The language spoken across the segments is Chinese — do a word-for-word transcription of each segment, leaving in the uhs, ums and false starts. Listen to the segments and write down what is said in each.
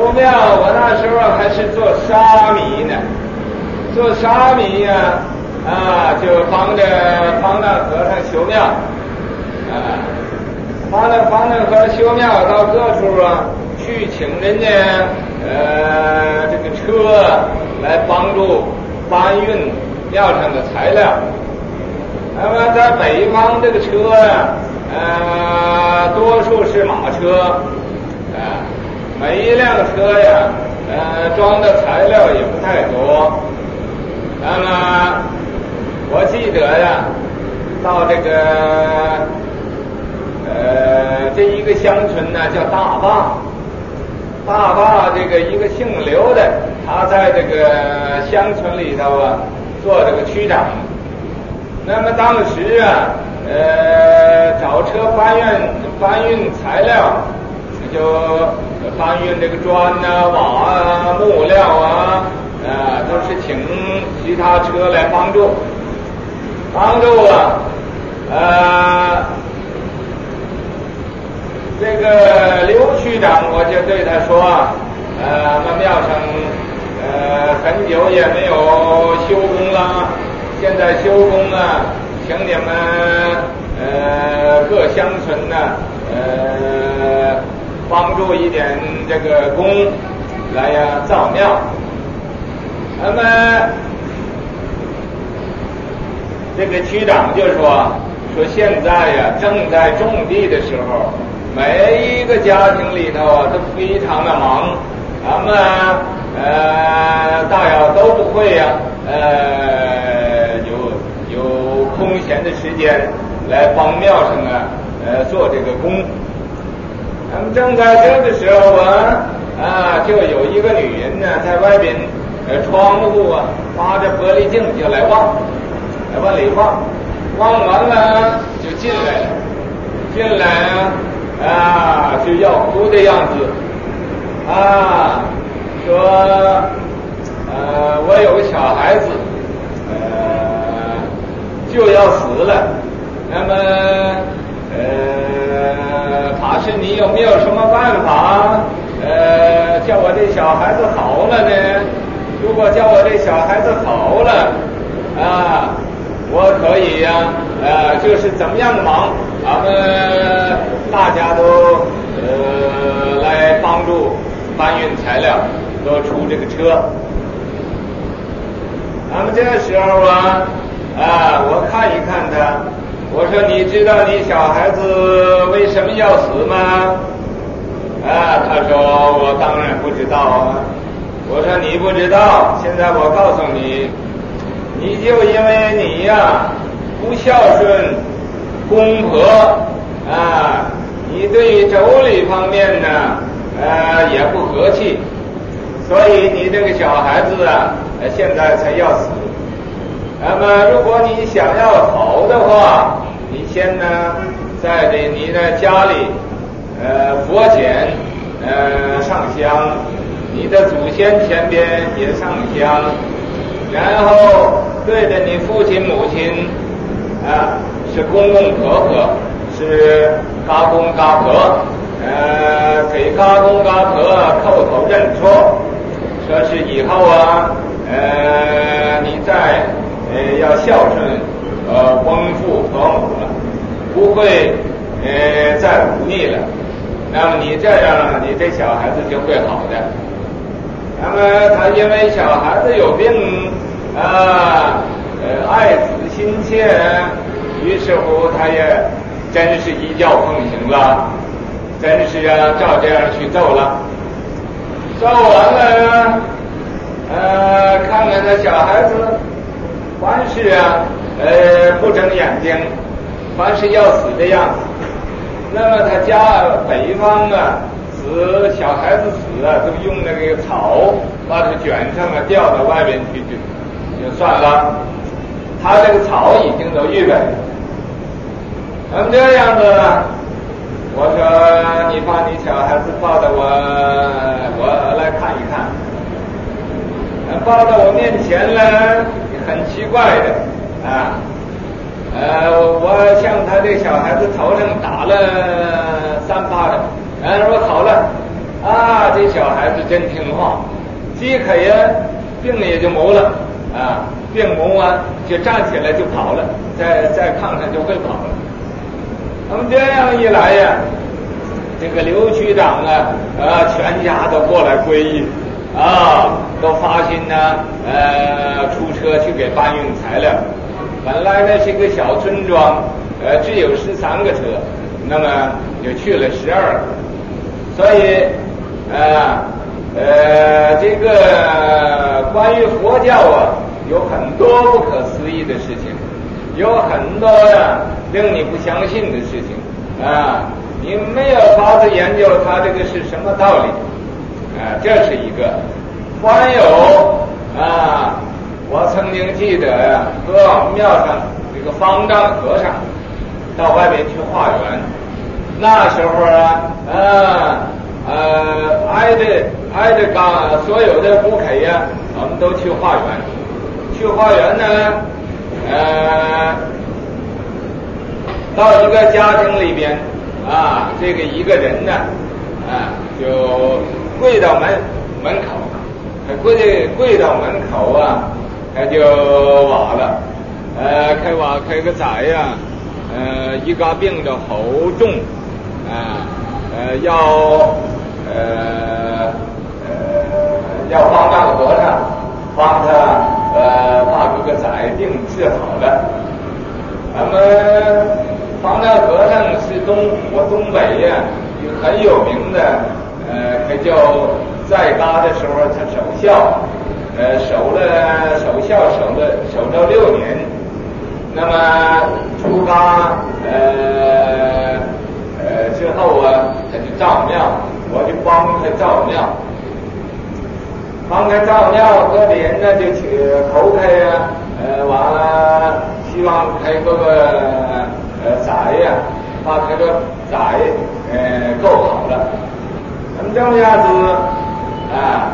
修庙，我那时候还是做沙弥呢，做沙弥呀、啊，啊，就帮着帮着和尚修庙，啊，帮着帮着和尚修庙，到各处啊去请人家呃这个车来帮助搬运庙上的材料。那么在北方这个车呀、啊，呃，多数是马车，啊、呃，每一辆车呀，呃，装的材料也不太多。那么我记得呀，到这个呃这一个乡村呢叫大坝，大坝这个一个姓刘的，他在这个乡村里头啊做这个区长。那么当时啊，呃，找车搬运搬运材料，就搬运这个砖啊、瓦啊、木料啊，呃，都是请其他车来帮助，帮助啊，呃，这个刘区长，我就对他说，呃，那庙上呃很久也没有修工了。现在修工啊，请你们呃各乡村呢呃帮助一点这个工来呀造庙。那么这个区长就说说现在呀正在种地的时候，每一个家庭里头啊都非常的忙，他们呃大家都不会呀呃。空闲的时间来帮庙上啊，呃，做这个工。那么正在这个时候啊，啊，就有一个女人呢，在外边，呃，窗户啊，发着玻璃镜就来望，来往里望，望完了就进来了，进来啊，啊，就要哭的样子，啊，说，呃，我有个小孩子。就要死了，那么，呃，法师，你有没有什么办法，呃，叫我这小孩子好了呢？如果叫我这小孩子好了，啊，我可以呀、啊，呃，就是怎么样的忙，咱们大家都呃来帮助搬运材料，都出这个车。那么这个时候啊。啊，我看一看他，我说你知道你小孩子为什么要死吗？啊，他说我当然不知道啊。我说你不知道，现在我告诉你，你就因为你呀、啊、不孝顺公婆啊，你对妯娌方面呢呃也不和气，所以你这个小孩子啊现在才要死。那么如果你想要好的话，你先呢在这你的家里呃佛前呃上香，你的祖先前边也上香，然后对着你父亲母亲啊是公公婆婆，是嘎公嘎婆，呃给嘎公嘎婆叩头认错，说是以后啊呃你在呃，要孝顺呃翁父婆母了，不会呃再忤逆了。那么你这样，你这小孩子就会好的。那么他因为小孩子有病啊，呃爱子心切，于是乎他也真是一觉奉行了，真是啊照这样去揍了。揍完了，呃看看他小孩子。凡是啊，呃，不睁眼睛，凡是要死的样子。那么他家北方啊，死小孩子死啊，都用那个草把它卷上了，吊到外边去就就算了。他这个草已经都预备了。那么这样子，我说你把你小孩子抱到我，我来看一看。抱到我面前了。很奇怪的啊，呃，我向他这小孩子头上打了三巴掌，然后说好了， 啊，这小孩子真听话，饥渴呀，病也就没了啊，病没完就站起来就跑了，在在炕上就会跑了。那么这样一来呀，这个刘区长啊，啊，全家都过来皈依，啊，都发心呢，呃，出车去给搬运材料。本来呢是一个小村庄，呃，只有十三个车，那么就去了十二个，所以，呃，呃，这个关于佛教啊，有很多不可思议的事情，有很多呀令你不相信的事情啊，你没有法子研究它这个是什么道理啊，这是一个。还有啊，我曾经记得呀，和我们庙上这个方丈和尚到外面去化缘，那时候啊，啊呃，挨着挨着刚所有的不肯呀，我们都去化缘。去化缘呢，呃，到一个家庭里边啊，这个一个人呢，啊，就跪到门门口，他跪跪到门口啊，他就瓦了，呃，开瓦开个仔呀，呃，一个病的好重，啊，呃，要呃呃要方丈和尚帮他呃把这个仔病治好了。那么方丈和尚是东我东北呀，有很有名的，呃，他叫在家的时候他守孝，呃，守了守孝守了守到六年，那么出家呃呃之后啊，他就造庙，我就帮他造庙，帮他造庙，各地人呢就去口开呀，呃，完了希望开个个呃宅呀，把这个宅呃够好了，那么这么样子啊，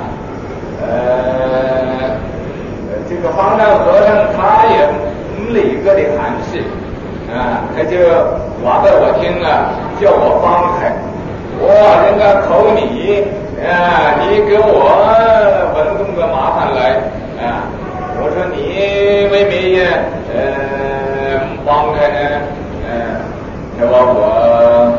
呃，这个方丈和尚他也没理个的函释啊，他就话给我听啊，叫我帮开，我这个口你啊，你给我问出个麻烦来啊，我说你为没呀呃帮开呢，呃，他说我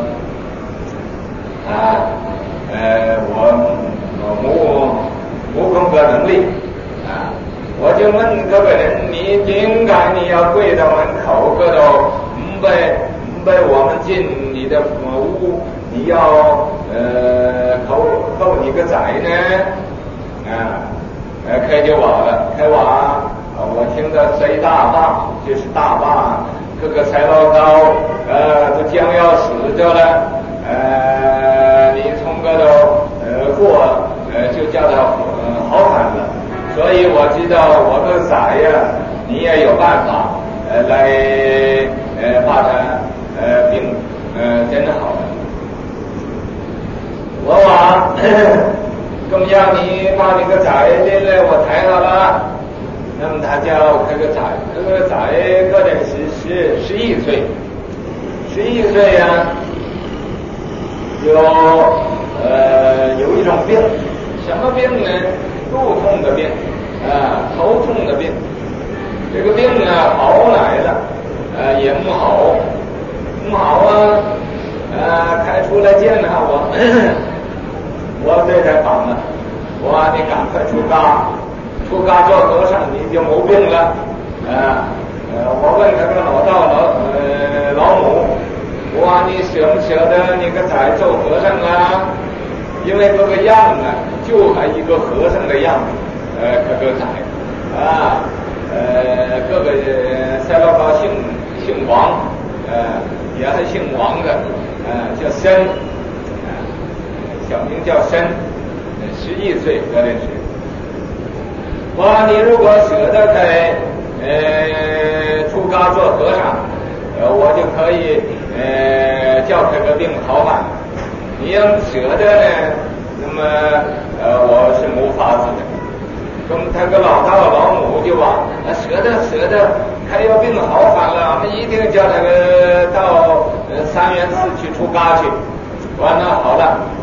啊呃我我无无功德能力啊，我就问这个人，你应该你要跪到门口，搁到不被不被我们进你的屋，你要呃扣扣你个仔呢啊，呃开就瓦了，开瓦，我听到谁大坝就是大坝，各个柴老高呃都将要死着了，呃你从这头呃过呃就叫他呃好返了，所以我知道我个仔呀，你也有办法呃来呃把他呃病呃真好了。我话咁样你把你个仔拎来我抬好了，那么他叫这个仔，这个仔个人是十十一岁，十一岁呀、啊，有呃有一种病，什么病呢？肚痛的病啊，头痛的病。这个病啊好来了，呃也不好，不好啊，呃开出来见他我。我对他讲了，我说你赶快出家，出家做和尚你就没病了，啊，呃，我问他个老道老呃老母，我说你舍不舍得你个仔做和尚啊？因为这个样啊，就还一个和尚的样子，呃，可个仔，啊，呃，各个赛老高姓姓王，呃，也还姓王的，呃，叫申。小名叫申，十一岁可能是。哇，你如果舍得开，呃，出家做和尚，呃，我就可以呃叫这个病好返。你要舍得呢，那么呃我是没法子的。那么他个老道老母就话，啊舍得舍得，开药病好返了，我们一定叫他个到呃三元寺去出家去。完了好了。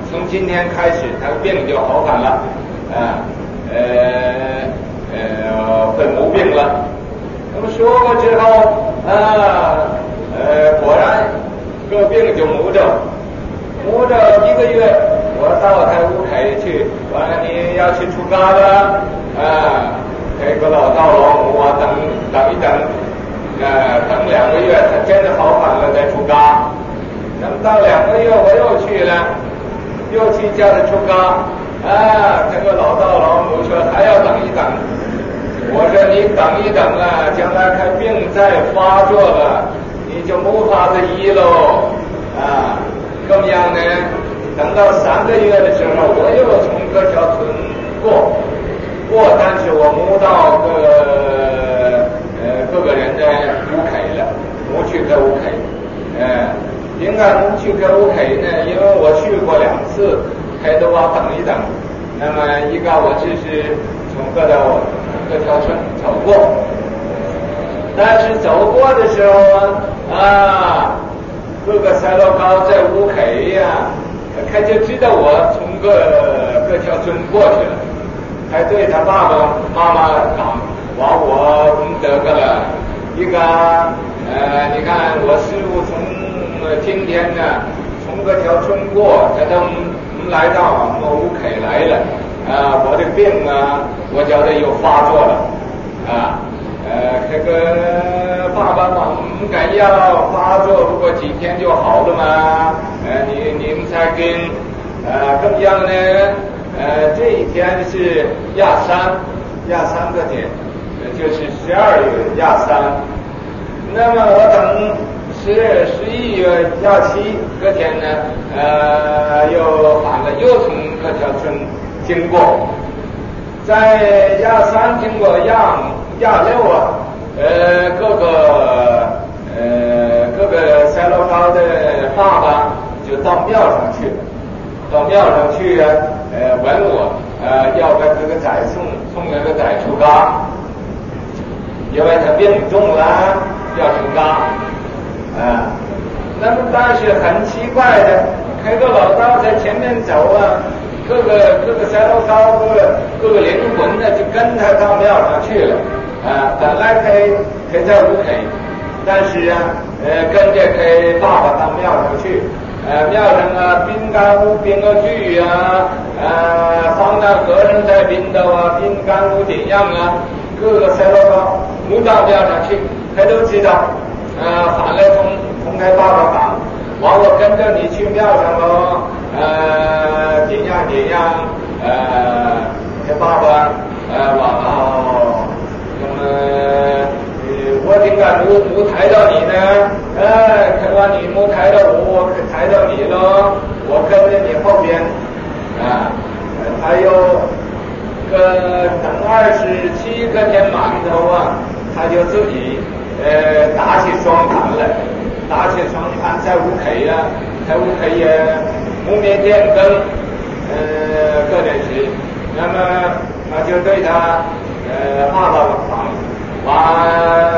从今天开始他的病就好返了，啊，呃呃会无病了。那么说过之后啊，呃果然这个病就没着，没着一个月，我到他屋企去，完了你要去出家了啊，这个老道老母啊，等等一等，呃等两个月，他真的好返了再出家。那么到两个月我又去了，又去叫他出家，啊，这个老道老母说还要等一等。我说你等一等啊，将来看病再发作了，你就没法子医喽啊！怎么样呢？等到三个月的时候，我又从各条村过过，但是我没到各呃各个人的屋企了，没去他屋企，呃，应该没去他屋企呢，因为我去过两次，还都要等一等。那么一个我只是从各条各条村走过，但是走过的时候啊，啊，各个赛罗高在屋企呀，他就知道我从各各条村过去了，还对他爸爸妈妈讲，话我得个了，一个呃，你看我师傅从今天呢，从各条村过，他都来到我屋企来了。啊，我的病啊，我觉得又发作了，啊，呃，这个爸爸妈妈敢要发作，不过几天就好了嘛，呃，你你们才跟，呃，怎么样呢？呃，这一天是亚三，亚三个天，就是十二月亚三。那么我等十十一月亚七个天呢，呃，又反了，又从各条村经过，在亚三经过亚亚六啊，呃，各个呃各个赛罗高的爸爸就到庙上去了，到庙上去啊，呃问我，呃要不这个仔送送那个仔出家，因为他病重了，要出家，啊，那么但是很奇怪的，开个老道在前面走啊。各个各个赛罗高，各个各个灵魂呢，就跟他到庙上去了啊。本来可以可以在屋企，但是啊，呃，跟着给爸爸到庙上去。呃，庙上啊，宾干屋宾个剧啊，呃，放那和尚在宾头啊，宾干屋怎样啊？各个赛罗高没到庙上去，他都知道。呃，反来从从他爸爸讲，完我跟着你去庙上喽。呃，怎样怎样？呃，他爸爸呃，话哦，咁呃，我點解冇冇睇到你呢？呃，佢話你冇睇到我，我睇到你咯，我跟在你後邊啊。還有個等二十七個天饅頭啊，他就自己呃打起雙盤來，打起雙盤在屋企啊，在屋企也。木灭电灯，呃，各点时，那么那就对他，呃，爸爸讲，把，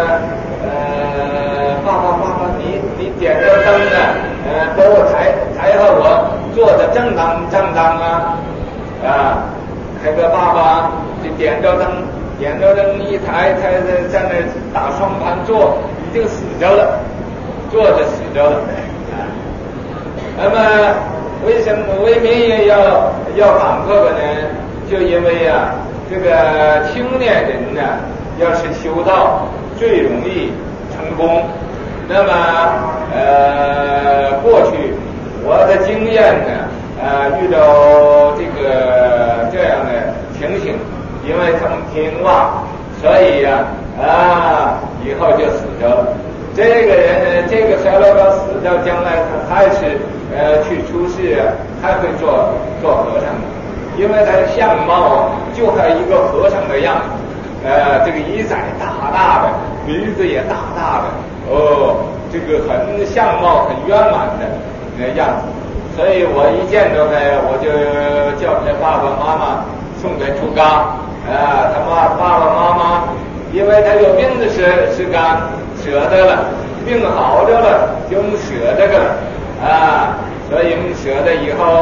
呃，爸爸爸爸，你你点着灯呢，呃，给我抬抬和我坐的正当正当啊，啊，那个爸爸就点着灯，点着灯一抬，抬在在那打双盘坐，已经死着了，坐着死着了，啊，那么。为什么为民也要要讲这个呢？就因为啊，这个青年人呢，要是修道最容易成功。那么呃，过去我的经验呢，呃，遇到这个这样的情形，因为他们听话，所以呀 啊, 啊，以后就死掉了。这个人，这个赛罗高死掉，将来他还是。呃，去出世还会做做和尚的，因为他的相貌就还一个和尚的样子，呃，这个耳仔大大的，鼻子也大大的，哦，这个很相貌很圆满的那个样子，所以我一见到他，我就叫他爸爸妈妈送他出家，啊，他妈爸爸妈妈，因为他有病的时时间舍得了，病好着了就舍得个了。啊，所以我们舍得以后，我们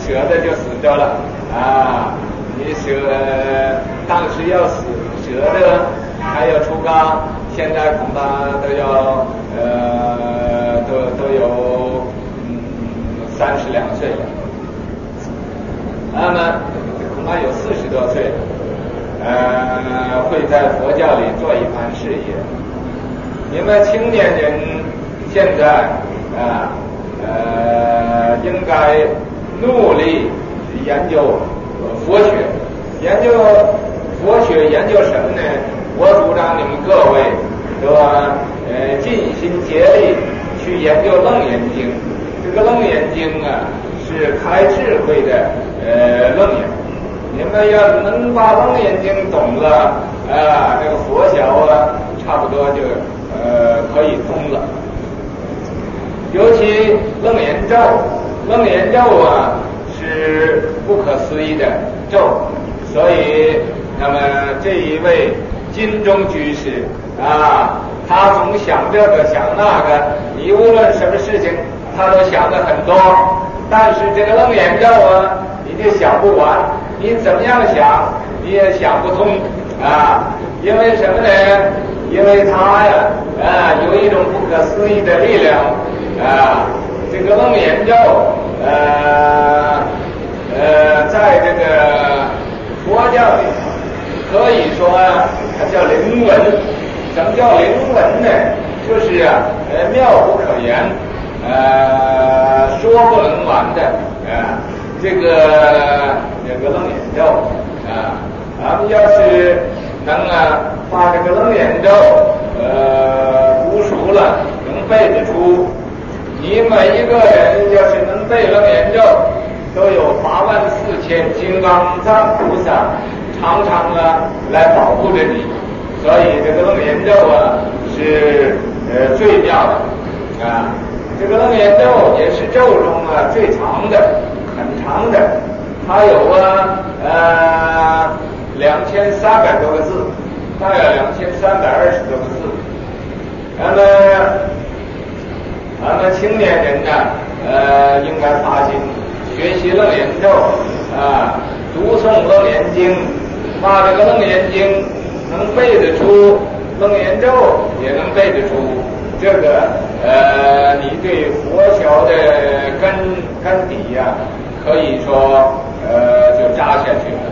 舍的就死掉了啊！你舍当时要死舍的还要出家，现在恐怕都要呃都都有嗯三十两岁了，那么恐怕有四十多岁了，呃会在佛教里做一番事业。你们青年人现在啊呃应该努力研究佛学，研究佛学研究什么呢？我主张你们各位都呃尽心竭力去研究《楞严经》。这个《楞严经》啊是开智慧的呃楞严，你们要能把《楞严经》懂了啊，这个佛学啊差不多就呃可以通了。尤其楞严咒，楞严咒啊是不可思议的咒，所以那么这一位金钟居士啊，他总想这个想那个，你无论什么事情他都想得很多，但是这个楞严咒啊你就想不完，你怎么样想你也想不通啊，因为什么呢？因为他呀啊有一种不可思议的力量啊，这个楞严咒呃呃在这个佛教里可以说它叫灵文。什么叫灵文呢？就是啊呃妙不可言，呃说不能完的啊，这个这个楞严咒啊，咱们要是能啊把这个楞严咒呃读熟了，能背得出，你每一个人要是能背楞严咒，都有八万四千金刚藏菩萨常常啊来保护着你，所以这个楞严咒啊是呃最妙的啊。这个楞严咒也是咒中啊最长的，很长的，它有啊呃两千三百多个字，大概两千三百二十多个字。那么咱们青年人呢，呃，应该发心学习楞严咒啊，读诵楞严经，把这个楞严经能背得出，楞严咒也能背得出，这个呃，你对佛学的根根底呀、啊，可以说呃就扎下去了。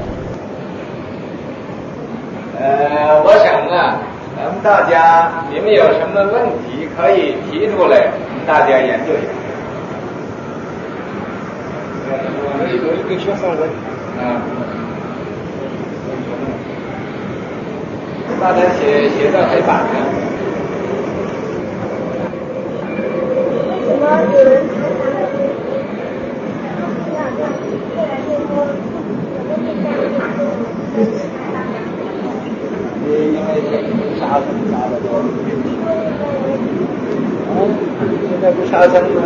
呃，我想啊，咱们大家你们有什么问题可以提出来，我们大家研究一下。 我们有一个学生问， 啊，把它写写到黑板上。 为什么有人觉得这样这样越来越多，有的现在就是因为杀生杀的多，啊，现在不杀生吗？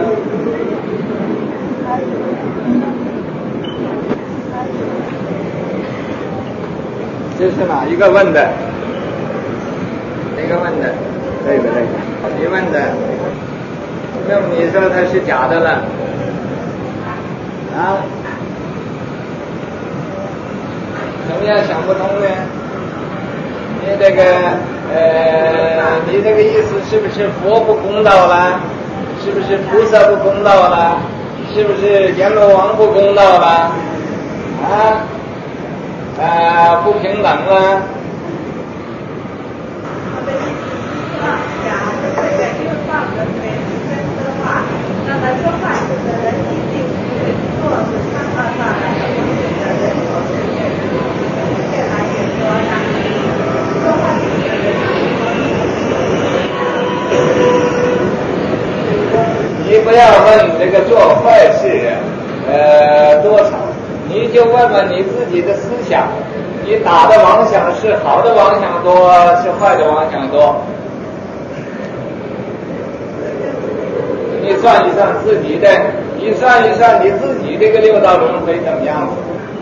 这是哪一个问的？哪个问的？ 这个这个， 你问的？那么你说它是假的了？啊？怎么样想不通呢？你这个呃，你这个意思是不是佛不公道了？是不是菩萨不公道了？是不是阎罗王不公道了？啊？呃，不平等了？ 我的意思是说，假如这个又放着没真的话，那么说话这个人一定是做是他慢慢来的，这个人口是越来越多了，说话这个人你不要问这个做坏事呃多少，你就问问你自己的思想，你打的妄想是好的妄想多是坏的妄想多？你算一算自己的，你算一算你自己这个六道轮回怎么样子？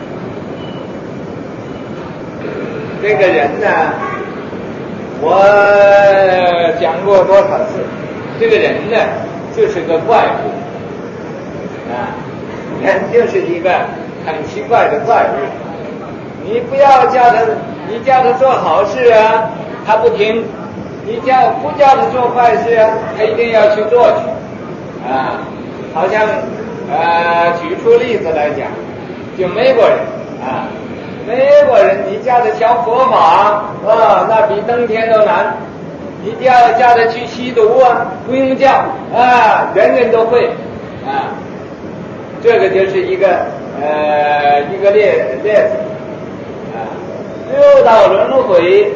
这个人呢，我讲过多少次，这个人呢就是个怪物啊， 人就是一个很奇怪的怪物。你不要叫他，你叫他做好事啊，他不听；你叫不叫他做坏事啊，他一定要去做去。啊，好像呃，举出例子来讲，就美国人啊，美国人你叫他学佛法啊，那比登天都难。你叫叫他去吸毒啊，不用叫啊，人人都会啊。这个就是一个呃一个例例子啊。六道轮回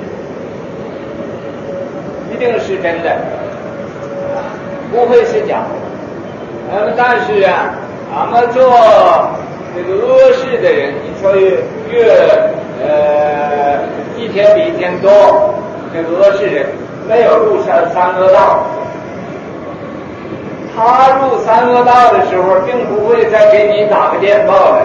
一定是真的，不会是假的。那么但是啊，俺们做这个恶事的人，你说越越呃一天比一天多，这个恶事人没有入三三恶道。他入三恶道的时候，并不会再给你打个电报的，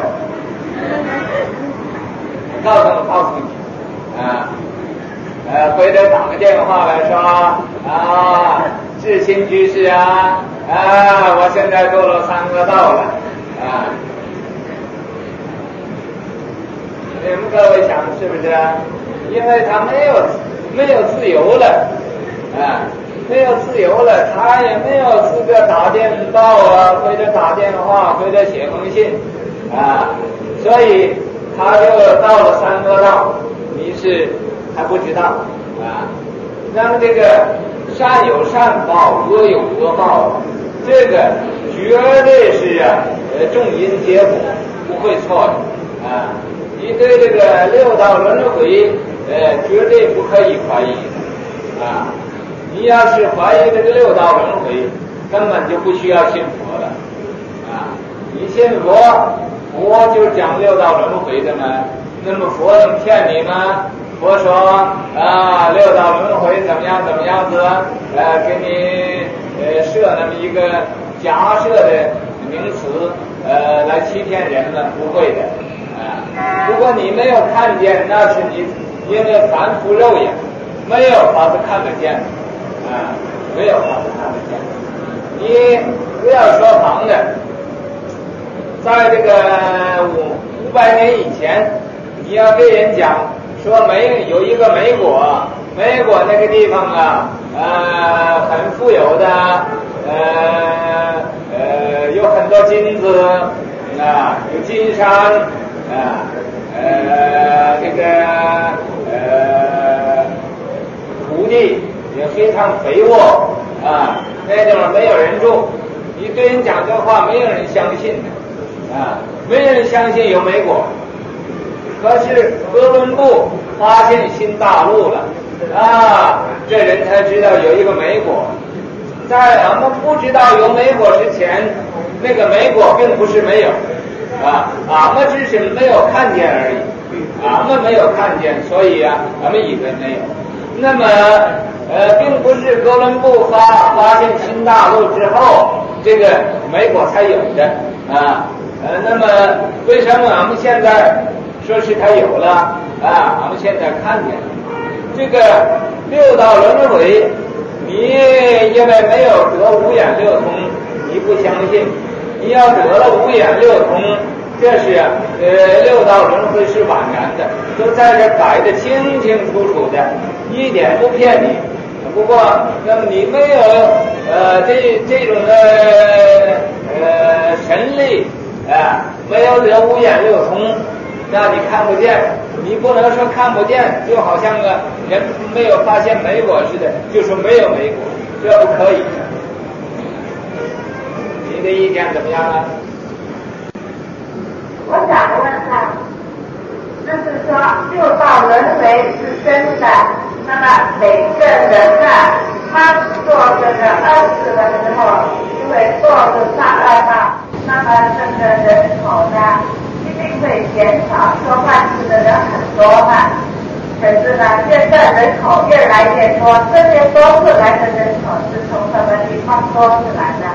告诉告诉你啊，呃，回头打个电话来说啊，智新居士啊，啊，我现在堕落三恶道了啊。你们各位想是不是？因为他没有没有自由了啊。没有自由了，他也没有资格打电报啊，或者打电话，或者写封信啊，所以他就到了三恶道，你是还不知道啊。那么这个善有善报，恶有恶报，这个绝对是啊，呃，种因结果，不会错的啊。你对这个六道轮回，呃，绝对不可以怀疑的啊。你要是怀疑这个六道轮回，根本就不需要信佛了啊！你信佛，佛就讲六道轮回的嘛。那么佛能骗你吗？佛说啊，六道轮回怎么样怎么样子，呃，给你呃设那么一个假设的名词，呃，来欺骗人们，不会的啊。如果你没有看见，那是你因为凡夫肉眼没有法子看得见。啊，没有法子看得见。你不要说旁的，在这个五五百年以前，你要对人讲说美有一个美国，美国那个地方啊，呃，很富有的，呃呃，有很多金子啊，有金山啊，呃，这个呃土地。也非常肥沃啊，那地方没有人住，你对人讲这话，没有人相信的啊，没人相信有美国。可是哥伦布发现新大陆了啊，这人才知道有一个美国。在俺们不知道有美国之前，那个美国并不是没有啊，俺们只是没有看见而已，俺们没有看见，所以啊，俺们以为没有。那么呃，并不是哥伦布发发现新大陆之后，这个美国才有的啊。呃，那么为什么俺们现在说是他有了啊？俺们现在看见这个六道轮回，你因为没有得五眼六通，你不相信。你要得了五眼六通，这是呃六道轮回是枉然的，都在这摆得清清楚楚的，一点不骗你。不过，那么你没有呃这这种的呃神力啊，没有得五眼六通，让你看不见。你不能说看不见，就好像个人没有发现美国似的，就说没有美国，这不可以的。你的意见怎么样啊？ 我想问他，就是说六道轮回是真的。那么每个人啊，他做这个恶事的时候，因为做的上恶道，那么这个人口呢，一定会减少，做坏事的人很多嘛。可是呢，现在人口越来越多，这些多出来的人口是从什么地方多出来的？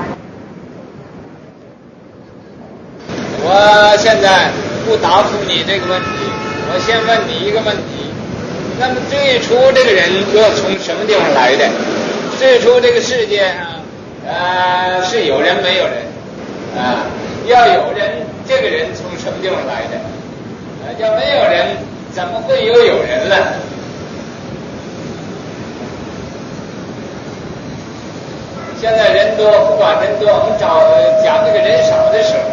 我现在不答复你这个问题，我先问你一个问题。那么最初这个人又从什么地方来的？最初这个世界上，呃，是有人没有人啊？ 要有人，这个人从什么地方来的？呃，要没有人，怎么会有有人呢？现在人多，不管人多，我们找讲这个人少的时候，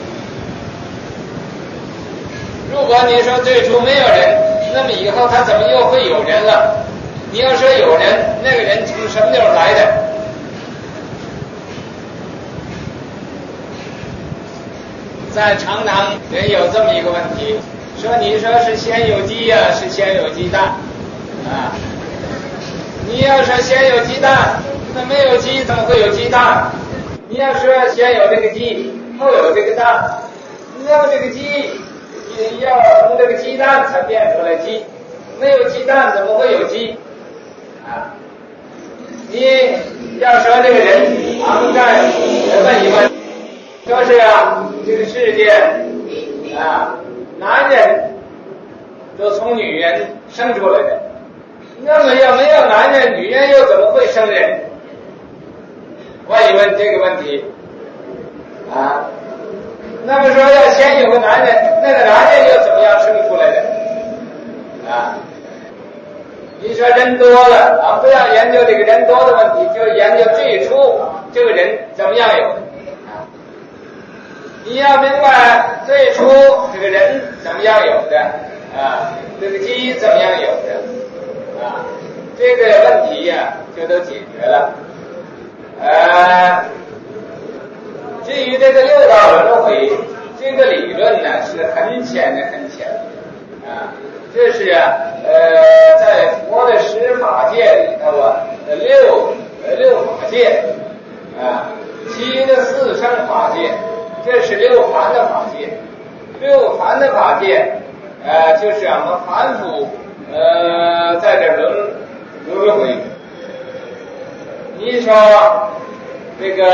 如果你说最初没有人，那么以后他怎么又会有人了？你要说有人，那个人从什么地方来的？在常常人有这么一个问题，说你说是先有鸡呀、啊，是先有鸡蛋啊？你要说先有鸡蛋，那没有鸡怎么会有鸡蛋？你要说先有这个鸡，后有这个蛋，那么这个鸡也要从这个鸡蛋才变出来鸡，没有鸡蛋怎么会有鸡？啊，你要说这个人昂在问一问，说是啊，这个世界啊，男人都从女人生出来的，那么要没有男人，女人又怎么会生人？问一问这个问题啊。那么说要先有个男人，那个男人又怎么样生出来的啊？你说人多了啊，不要研究这个人多的问题，就研究最初这个人怎么样有的啊。你要明白最初这个人怎么样有的啊，这个鸡怎么样有的啊，这个问题呀、啊、就都解决了。呃，至于这个六道轮回这个理论呢，是很浅的很浅的啊。这是啊，呃，在佛的十法界里头啊，六呃六法界啊，其余的四生法界，这是六凡的法界。六凡的法界，呃，就是我们凡夫呃在这轮轮回。你说这个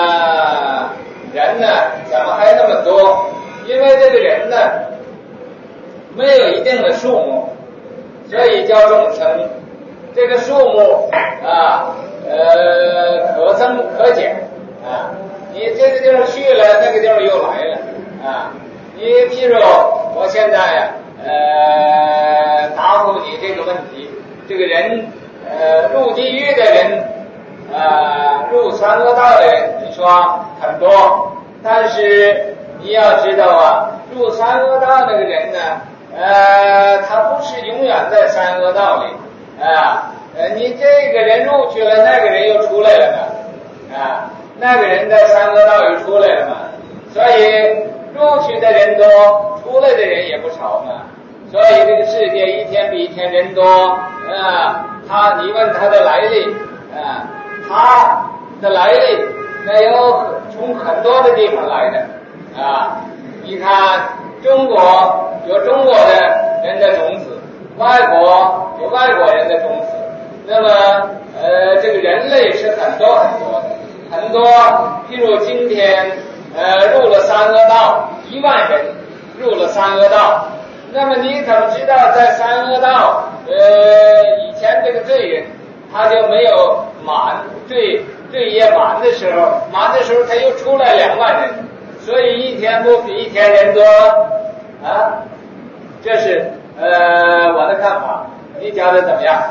人呢，怎么还那么多？因为这个人呢，没有一定的数目，所以叫众生。这个数目啊，呃，可增可减啊。你这个地方去了，那个地方又来了啊。你譬如我现在呀、啊，呃，答复你这个问题，这个人，呃，入地狱的人，啊、呃，入三恶道的人，你说很多，但是你要知道啊，入三恶道那个人呢，呃，他不是永远在三恶道里啊，呃，你这个人入去了，那个人又出来了呢，啊，那个人在三恶道又出来了嘛，所以入去的人多，出来的人也不少嘛，所以这个世界一天比一天人多啊。他，你问他的来历啊，他的来历那有从很多的地方来的啊。你看中国有中国的人的种子，外国有外国人的种子，那么呃这个人类是很多很多的，很多譬如今天呃入了三恶道，一万人入了三恶道，那么你怎么知道在三恶道呃以前这个罪人他就没有满罪罪业满的时候，满的时候他又出来两万人，所以一天不比一天人多啊。这是呃我的看法，你觉得怎么样？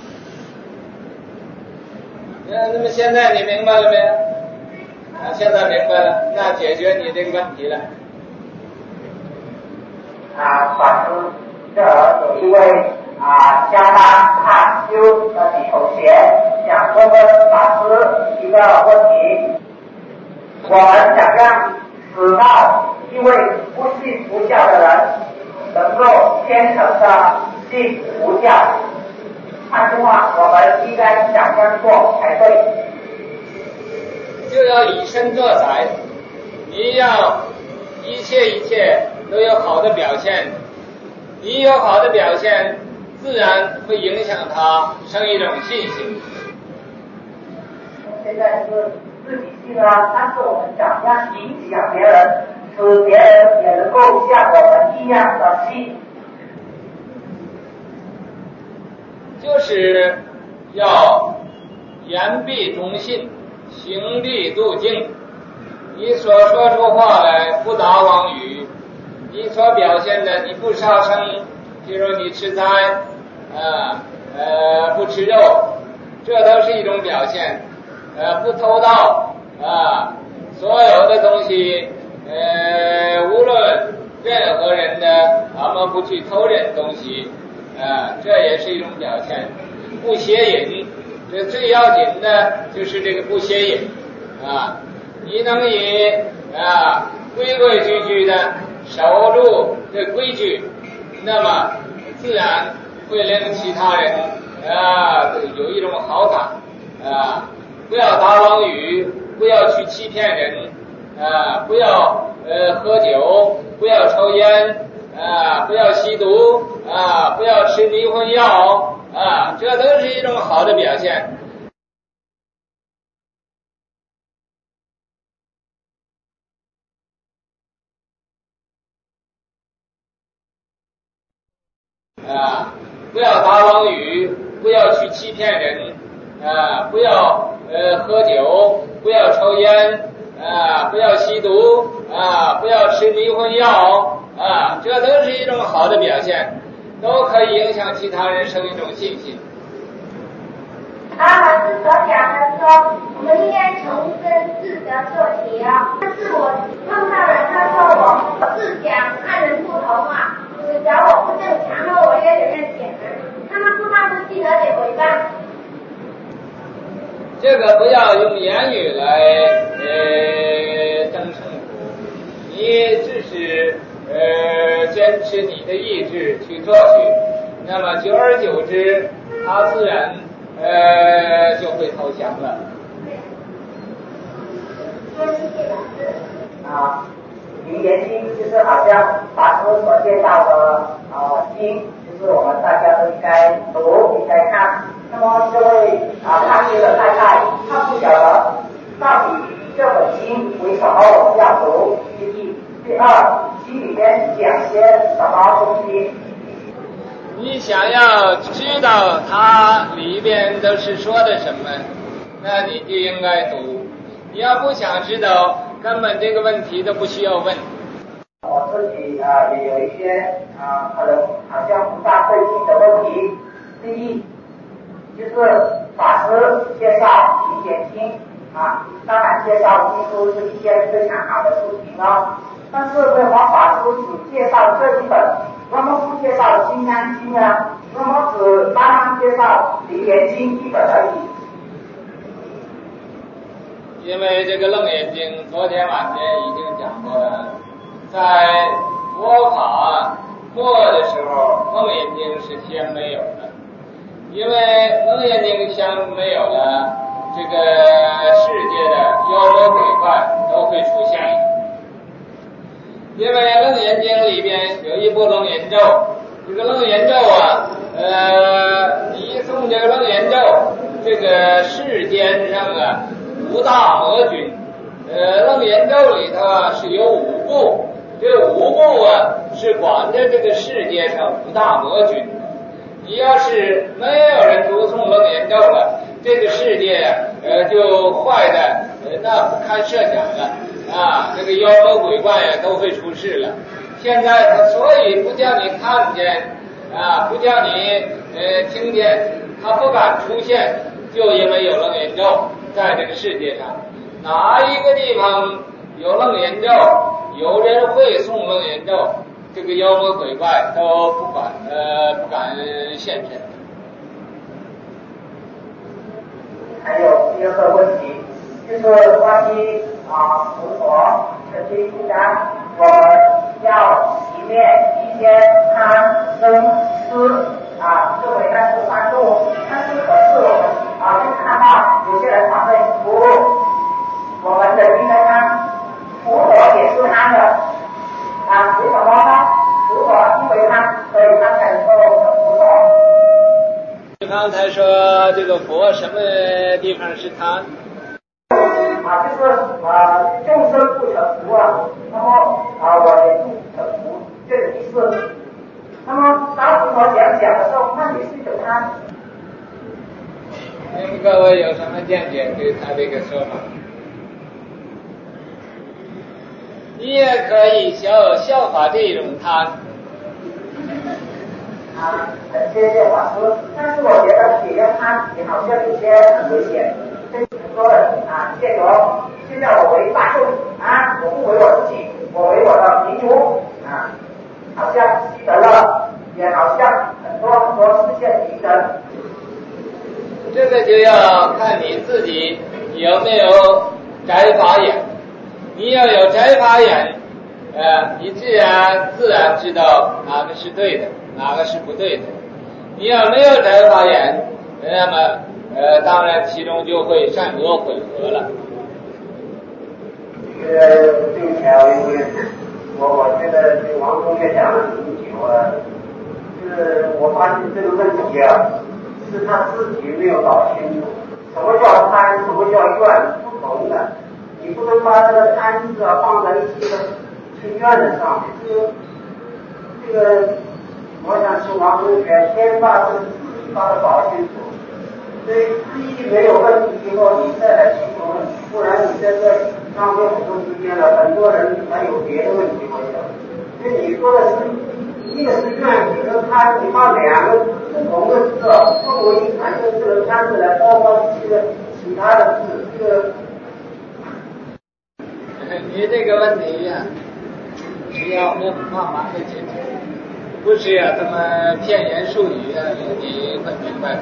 那那么现在你明白了没有？啊，现在明白了，那解决你这个问题了。 啊，法师，这儿有一位啊加拿大修的女同学想问问法师一个问题：我们想让死到一位不信佛教的人能够虔诚的信佛教，换句话，我们应该怎样做才对？ 就要以身作则，你要一切一切都有好的表现，你有好的表现，自然会影响他生一种信心。 现在是自己信啊，但是我们怎样影响别人，使别人也能够像我们一样的信？ 就是要言必忠信，行必度敬你所说出话来不打妄语，你所表现的你不杀生，譬如你吃斋，啊呃不吃肉，这都是一种表现。呃不偷盗啊，所有的东西，呃无论任何人呢，他们不去偷人东西，啊这也是一种表现。不邪淫，这最要紧的就是这个不邪淫啊。你能以啊规规矩矩的守住这规矩，那么自然会令其他人啊有一种好感啊。不要打妄语，不要去欺骗人啊，不要呃喝酒，不要抽烟啊，不要吸毒啊，不要吃迷魂药啊，这都是一种好的表现。啊，不要打妄语，不要去欺骗人啊，不要呃喝酒，不要抽烟啊，不要吸毒啊，不要吃迷魂药啊，这都是一种好的表现，都可以影响其他人生一种信心。 阿老师所讲的说，我们应该从身自责做起啊。但是我碰到了，他说我是讲看人不同啊，只要我不正常，那我要怎么讲啊？他们不发出去而且诽谤。 这个不要用言语来呃争胜负，你只是呃坚持你的意志去做去，那么久而久之，他自然呃就会投降了。 啊，灵言经就是好像法师所介绍的啊经，就是我们大家都应该读，应该看。那么这位啊看经的太太，她不晓得到底这本经为什么我们要读？第一，第二，经里面讲些什么东西？ 你想要知道它里边都是说的什么，那你就应该读。你要不想知道，根本这个问题都不需要问。 我自己啊也有一些啊可能好像不大对劲的问题。第一，就是法师介绍《灵言经》啊，当然介绍经书是一件非常好的事情哦。但是为什么法师只介绍这一本？为什么不介绍《金刚经》呢？为什么只单单介绍《灵言经》一本而已？ 因为这个《楞严经》昨天晚间已经讲过了，在佛法末的时候，《楞严经》是先没有的，因为《楞严经》先没有了，这个世界的妖魔鬼怪都会出现。因为《楞严经》里边有一部楞严咒，这个楞严咒啊，呃，你一诵这个楞严咒，这个世间上啊，五大魔君，呃，楞严咒里头啊是有五部，这五部啊是管着这个世界上五大魔君。你要是没有人读诵楞严咒了，这个世界呃就坏的呃那不堪设想了。啊，这个妖魔鬼怪呀都会出事了。现在他所以不叫你看见啊，不叫你呃听见，他不敢出现，就因为有楞严咒在这个世界上。哪一个地方有楞严咒，有人会诵楞严咒，这个妖魔鬼怪都不敢呃不敢现身。 还有第二个问题，就是关于啊，佛陀曾经讲，我们要一面一天贪嗔痴啊，这为那是三度。但是可是我们啊，就看到有些人他会服务我们的应该贪，佛陀也是贪的啊，为什么呢？佛陀因为贪，所以他才能够佛陀。 刚才说这个佛什么地方是贪？ 啊，就是啊，众生不成佛啊，那么啊，我也不成佛，这个意思。那么当佛陀讲讲的时候，那你是有他。 你们各位有什么见解对他这个说法？ 你也可以效效法这种贪。 啊，谢谢法师。但是我觉得企业贪也好像有些很危险。很多人啊，借着现在我为大众啊，我不为我自己，我为我的民族啊，好像积德了，也好像很多很多事件提升。 这个就要看你自己有没有摘法眼。你要有摘法眼，呃，你自然自然知道哪个是对的，哪个是不对的。你要没有摘法眼，那么呃，当然其中就会善恶混合了。 这个对不起啊，因为我我觉得对王同学讲了很久了，就是我发现这个问题啊，是他自己没有搞清楚，什么叫贪，什么叫怨，不同的。你不能把这个贪字啊放在一起的去怨的上面，这个这个，我想请王同学先把这个字义把它搞清楚。所以字义没有问题以后，你再来提出问题，不然你在这浪费很多时间了。很多人还有别的问题，我想。所以你说的是一个是怨，一个贪，你把两个不同的字作为一谈，用这个贪字来包括这个其他的字，这个。 你这个问题呀、啊，是要我慢慢的解决，不是呀、啊、这么片言术语啊，你会明白的。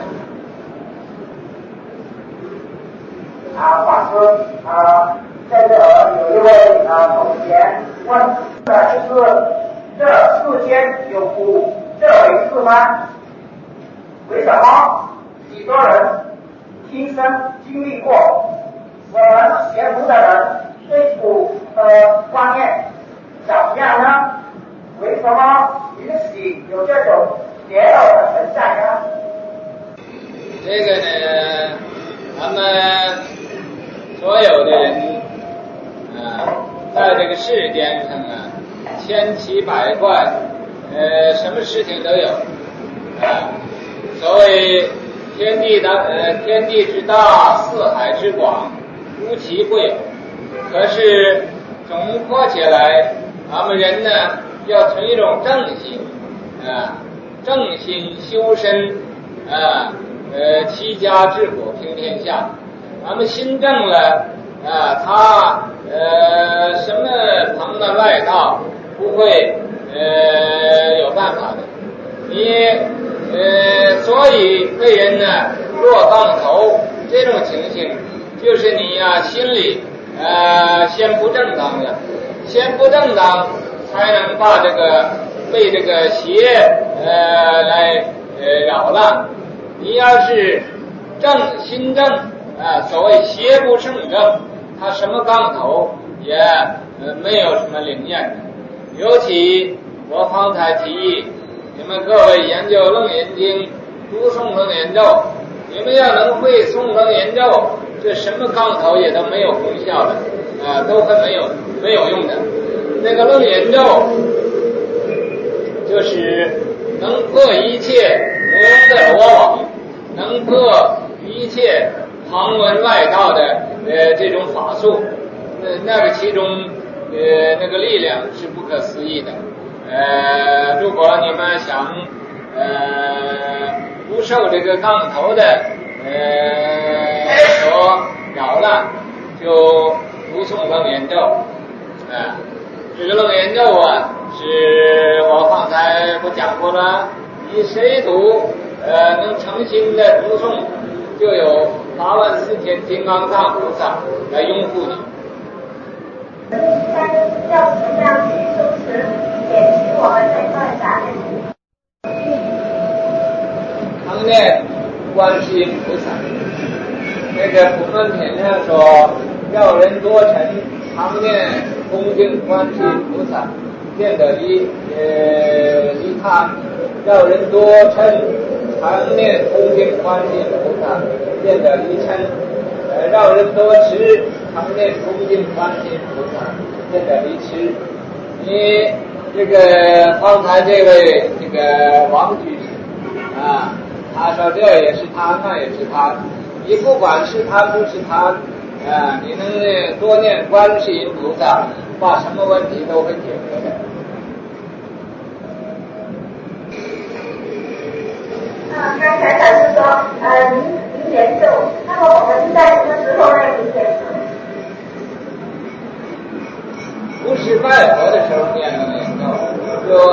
啊，法师啊，在这儿有一位啊同学问的就是这世间有苦这回事吗？为什么许多人亲身经历过？我们学佛的人对苦的观念怎么样呢？为什么允许有这种邪恶的存在呢？ 这个呢，咱们所有的人啊，在这个世间上啊，千奇百怪，呃，什么事情都有啊。所谓天地的呃天地之大，四海之广，无奇不有。可是总括起来，咱们人呢要存一种正心啊，正心修身啊，呃，齐家治国平天下。咱们心正了啊，他呃什么旁门外道不会呃有办法的。你呃，所以被人呢落杠头这种情形，就是你呀、啊、心里呃先不正当了，先不正当，才能把这个被这个邪呃来呃扰乱。你要是正心正啊，所谓邪不胜正，他什么杠头也呃没有什么灵验的。尤其我方才提议，你们各位研究楞严经，读诵楞严咒，你们要能会诵楞严咒，这什么杠头也都没有功效的，啊，都会没有没有用的。那个楞严咒，就是能破一切魔的罗网，能破一切旁门外道的呃这种法术，呃那个其中呃那个力量是不可思议的。呃，如果你们想呃不受这个杠头的呃所扰乱，就读诵楞严咒啊、呃。这个楞严咒啊，是我刚才不讲过了，你谁读呃能诚心的读诵，就有八万四千金刚藏菩萨来拥护你。 但要怎么样去修持，减去我们这份杂念？ 常念观世音菩萨。那个普门品上说，要人多成，常念恭敬观世音菩萨，见得离呃离他；要人多嗔，常念恭敬观世音菩萨，见得离嗔；呃，让人多持，常念恭敬观世音菩萨，见得离痴。你这个方才这位这个王居士啊，他说这也是他，那也是他，你不管是他不是他啊，你能多念观世音菩萨， 把什么问题都会解决的。 啊，刚才老师说，呃，您您研究，那么我们是在什么时候呢？您研究？ 不是拜佛的时候念能研究，就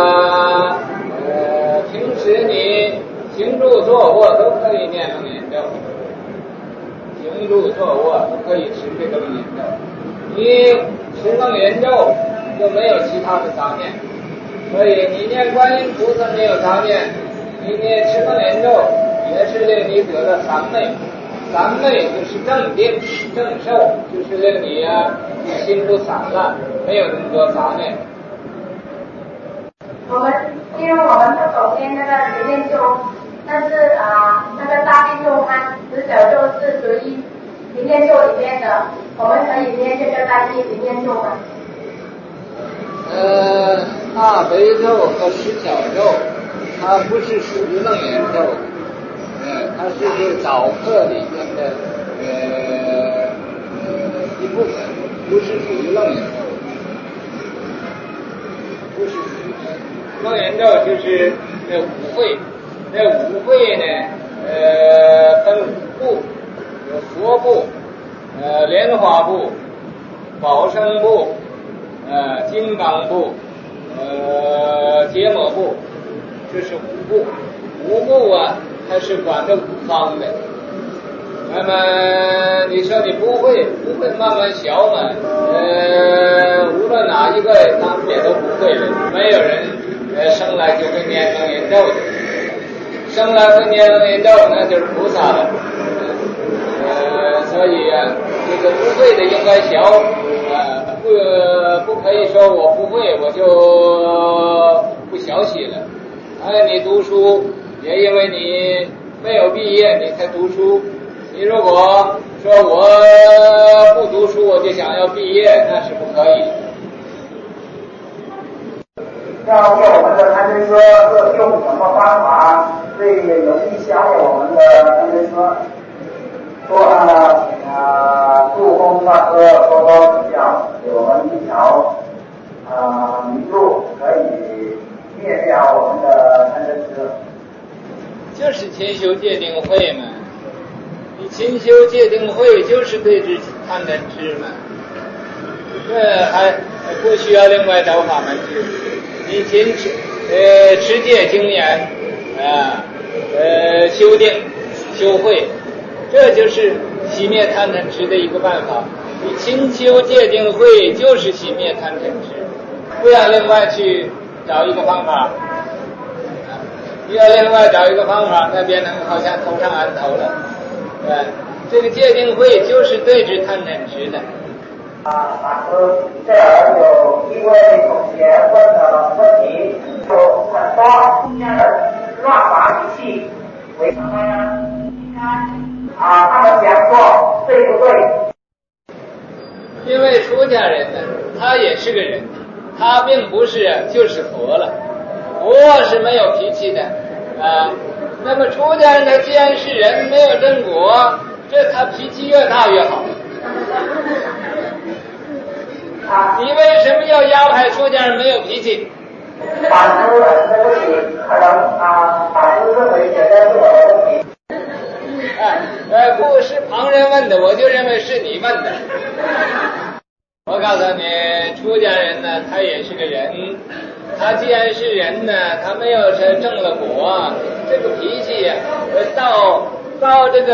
呃平时你行住坐卧都可以念能研究，行住坐卧都可以持这个能研究。你持能研究就没有其他的杂念，所以你念观音菩萨没有杂念。你念持能研究也是令你得到三昧，三昧就是正定正受，就是令你啊心不散乱，没有那么多杂念。 我们因为我们不走进那个里面咒，但是啊、呃、那个大悲咒和十九咒是属于里面咒里面的，我们可以念这个大悲里面咒吗？ 呃，大悲咒和十小咒。它不是属于楞严咒，呃，它是这个早课里面的呃一部分，不是属于楞严咒，不是属于楞严咒，就是那五会，那五会呢，呃，分五部，有佛部，呃，莲花部，宝生部，呃，金刚部，呃，结魔部。这是五部，五部啊，它是管着五方的。那么你说你不会，不会慢慢学嘛？呃，无论哪一个，他们也都不会的。没有人呃生来就会念楞严咒的，生来会念楞严咒那就是菩萨了。呃，所以啊，这个不会的应该学，呃，不不可以说我不会，我就不学习了。哎，你读书也因为你没有毕业你才读书，你如果说我不读书我就想要毕业，那是不可以。 要为我们的贪嗔痴是用什么方法最容易消灭我们的贪嗔痴？说呢，啊，杜峰大师多多指教，给我们一条啊明路，可以灭掉我们的贪嗔痴。 就是勤修戒定慧嘛，你勤修戒定慧就是对治贪嗔痴嘛，这还不需要另外找法门去。你勤持呃持戒精严啊，呃修定修慧，这就是熄灭贪嗔痴的一个办法。你勤修戒定慧就是熄灭贪嗔痴，不要另外去找一个方法。你要另外找一个方法，那边能好像头上安头了。对，这个戒定慧就是对治贪嗔痴的。 啊，老师，这儿有一位同学问的问题，有很多这样的乱发脾气，为什么呢？应该啊，他们讲说对不对？ 因为出家人呢，他也是个人，他并不是就是佛了。佛是没有脾气的啊，那么出家人他既然是人，没有正果，这他脾气越大越好。 啊， 你为什么要压迫出家人没有脾气？ 法师，对不起，可能啊，法师认为觉得是我的问题。 哎，呃，不是旁人问的，我就认为是你问的。我告诉你，出家人呢，他也是个人，他既然是人呢，他没有是正了果，这个脾气呀，呃，到到这个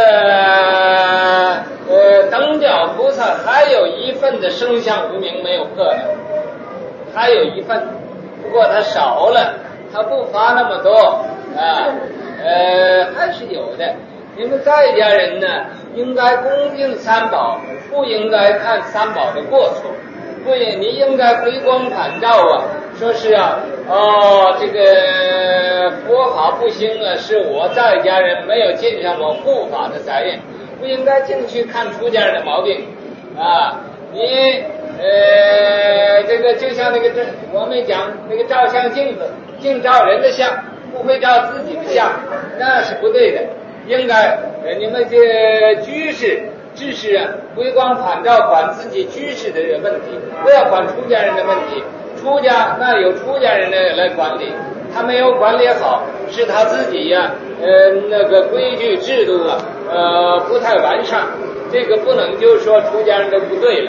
呃等觉菩萨还有一份的生相无明没有破呢，还有一份，不过他少了，他不发那么多啊，呃，还是有的。你们在家人呢，应该恭敬三宝，不应该看三宝的过错，不应你应该回光返照啊，说是啊，哦，这个佛法不兴啊，是我在家人没有尽上我护法的责任，不应该净去看出家人的毛病啊。你呃，这个就像那个这我们讲那个照相镜子，净照人的相，不会照自己的相，那是不对的。应该呃你们这居士只是啊，不光反照管自己居士的问题，不要管出家人的问题。出家那有出家人来来管理，他没有管理好，是他自己呀、啊，呃，那个规矩制度啊，呃，不太完善。这个不能就说出家人都不对了。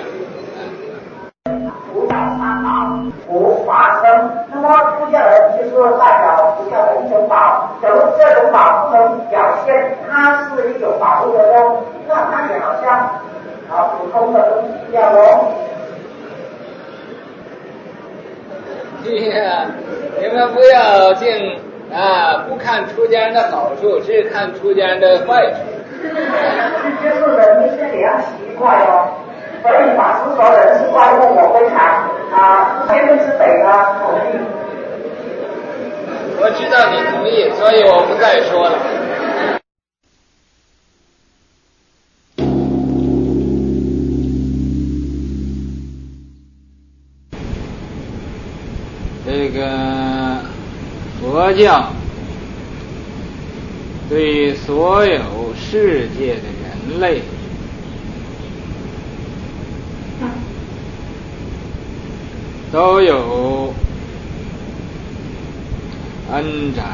五法三宝，五法身。那么出家人就是代表出家的一种宝，假如这种宝不能表现它是一种保护的东西，那它也好像啊普通的东西一样哦。 对呀，你们不要净啊，不看出家人的好处，只看出家人的坏处。 就是人的是良习怪哦，所以法师说人是怪物，我非常啊千分之百的同意。 我知道你同意，所以我不再说了。这个佛教对所有世界的人类都有恩宅。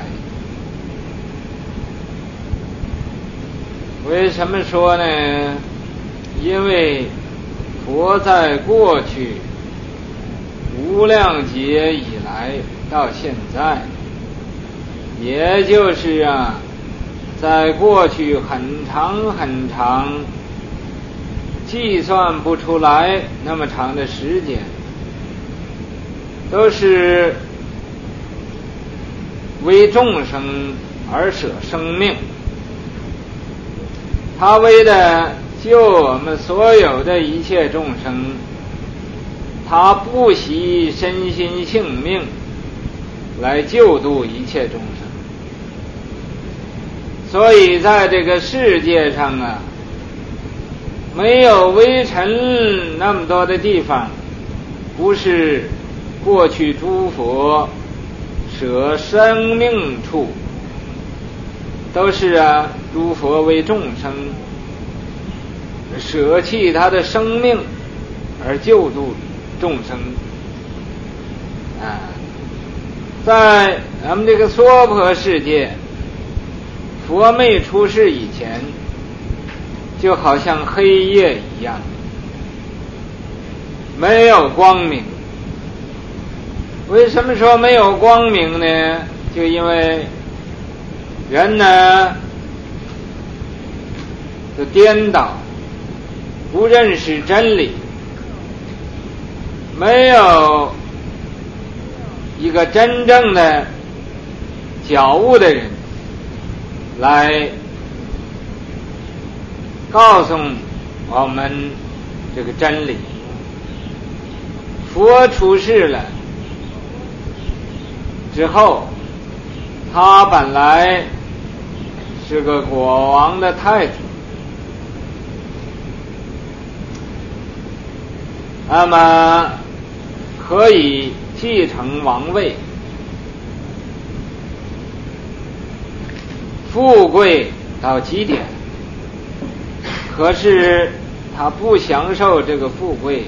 为什么说呢？因为佛在过去无量劫以来到现在，也就是啊，在过去很长很长，计算不出来那么长的时间，都是为众生而舍生命。他为了救我们所有的一切众生，他不惜身心性命来救度一切众生。所以在这个世界上啊，没有微尘那么多的地方不是过去诸佛舍生命处，都是啊诸佛为众生舍弃他的生命而救度众生啊。在咱们这个娑婆世界，佛没出世以前，就好像黑夜一样，没有光明。为什么说没有光明呢？就因为人呢就颠倒，不认识真理，没有一个真正的觉悟的人来告诉我们这个真理。佛出世了之后，他本来是个国王的太子，那么可以继承王位，富贵到极点，可是他不享受这个富贵，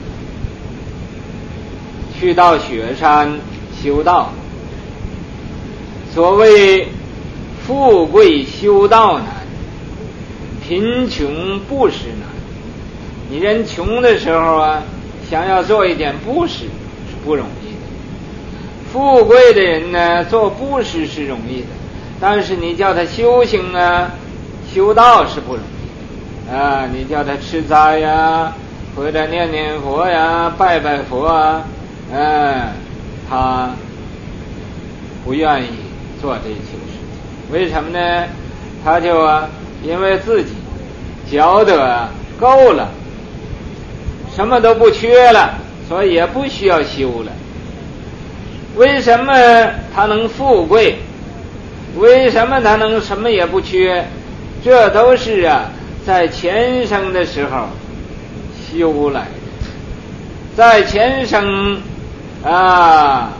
去到雪山修道。所谓富贵修道难，贫穷布施难。你人穷的时候啊，想要做一点布施是不容易的。富贵的人呢，做布施是容易的，但是你叫他修行啊，修道是不容易的啊。你叫他吃斋呀，或者念念佛呀，拜拜佛啊，嗯，他不愿意做这些事情。为什么呢？他就啊，因为自己觉得够了，什么都不缺了，所以也不需要修了。为什么他能富贵？为什么他能什么也不缺？这都是啊，在前生的时候修来的，在前生啊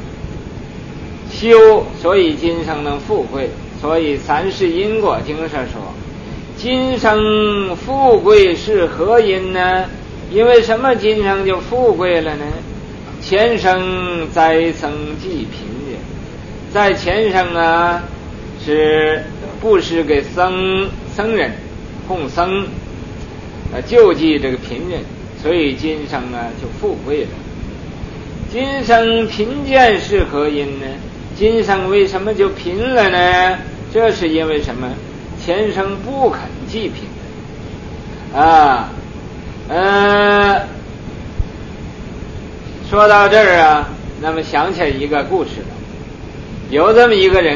修，所以今生能富贵。所以三世因果经上说， 今生富贵是何因呢？因为什么今生就富贵了呢？前生灾僧济贫人，在前生啊是布施给僧僧人供僧，呃救济这个贫人，所以今生啊就富贵了。今生贫贱是何因呢？今生为什么就贫了呢？这是因为什么？前生不肯济贫啊。呃，说到这儿啊，那么想起来一个故事了。有这么一个人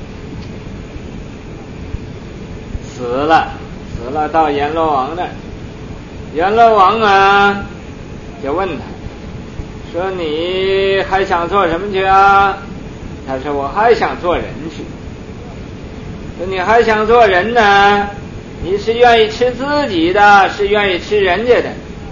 死了，死了到阎罗王那儿，阎罗王啊就问他说：“你还想做什么去啊？”他说：“我还想做人去。”说：“你还想做人呢？你是愿意吃自己的，是愿意吃人家的？”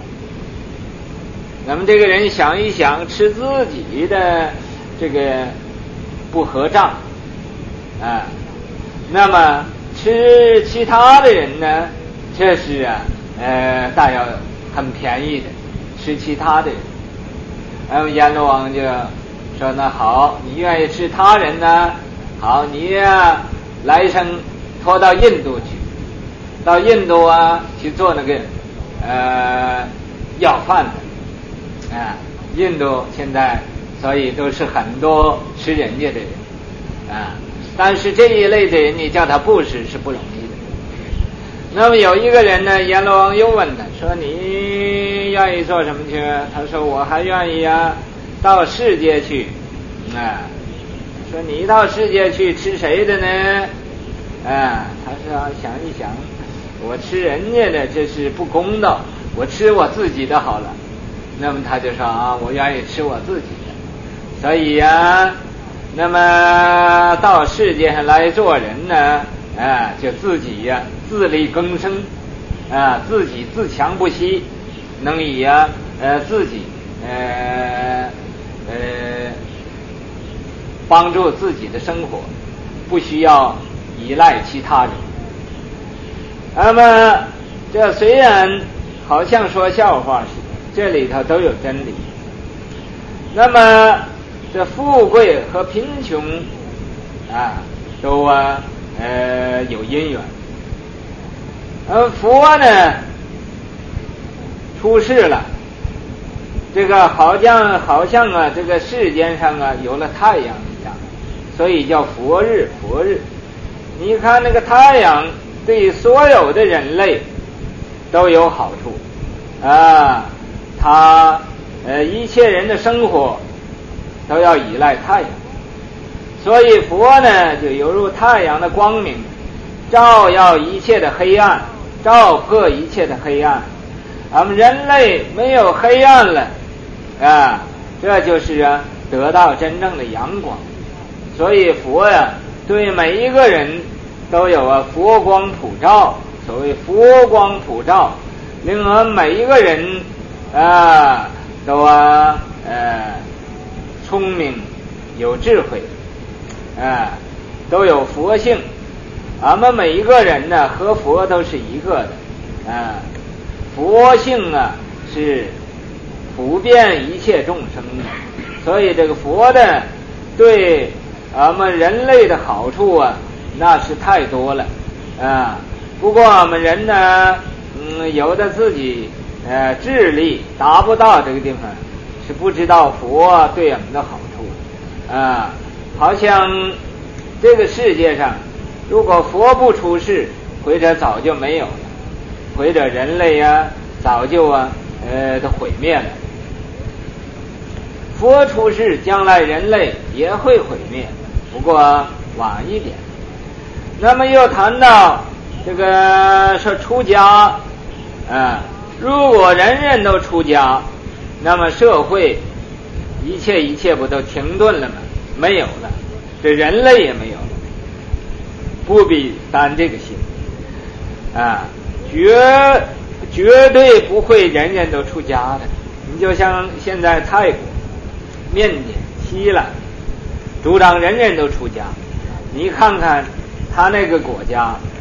那么这个人想一想，吃自己的这个不合账啊，那么吃其他的人呢，这是啊呃大要很便宜的，吃其他的人。然后阎罗王就说：“那好，你愿意吃他人呢？好，你呀来生拖到印度去。”到印度啊去做那个呃要饭的啊，印度现在所以都是很多吃人家的人啊，但是这一类的人你叫他布施是不容易的。那么有一个人呢，阎罗王又问他说：“你愿意做什么去？”他说：“我还愿意啊到世界去。”啊，说：“你到世界去吃谁的呢？”啊，他说：“想一想，我吃人家的这是不公道，我吃我自己的好了。”那么他就说：“啊，我愿意吃我自己的。”所以呀，那么到世界上来做人呢，啊，就自己呀自力更生，啊，自己自强不息，能以呀呃自己呃呃帮助自己的生活，不需要依赖其他人。那么这虽然好像说笑话似的，这里头都有真理。那么这富贵和贫穷啊都啊呃有因缘。而佛呢出世了，这个好像好像啊这个世间上啊有了太阳一样，所以叫佛日佛日。你看那个太阳对所有的人类都有好处啊，它呃一切人的生活都要依赖太阳，所以佛呢就犹如太阳的光明，照耀一切的黑暗，照破一切的黑暗。我们人类没有黑暗了啊，这就是啊得到真正的阳光。所以佛呀对每一个人都有啊佛光普照，所谓佛光普照，令我们每一个人啊都啊呃聪明有智慧啊，都有佛性。我们每一个人呢和佛都是一个的啊，佛性啊是普遍一切众生的，所以这个佛的对我们人类的好处啊那是太多了啊。不过我们人呢嗯有的自己呃智力达不到这个地方，是不知道佛对我们的好处啊。好像这个世界上如果佛不出世，或者早就没有了，或者人类啊早就啊呃都毁灭了。佛出世，将来人类也会毁灭，不过晚一点。那么又谈到这个说出家啊，如果人人都出家，那么社会一切一切不都停顿了吗？没有了，这人类也没有了，不必担这个心啊，绝绝对不会人人都出家的。你就像现在泰国、缅甸、希腊主张人人都出家，你看看他那个国家